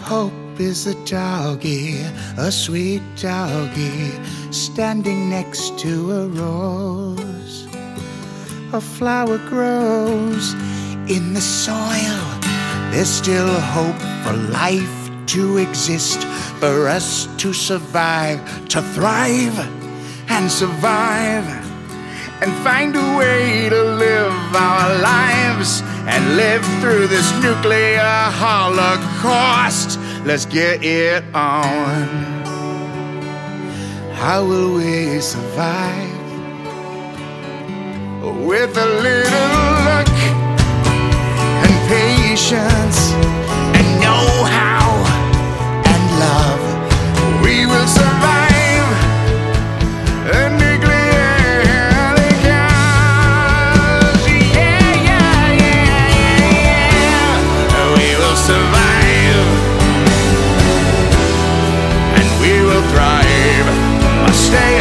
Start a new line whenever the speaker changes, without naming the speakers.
Hope is a doggy, a sweet doggy, standing next to a rose. A flower grows in the soil. There's still hope for life to exist, for us to survive, to thrive and survive, and find a way to live our lives and live through this nuclear holocaust. Let's get it on. How will we survive? With a little luck and patience and know-how and love, we will survive a nuclear holocaust. Yeah, yeah, yeah, yeah. We will survive and we will thrive. Stay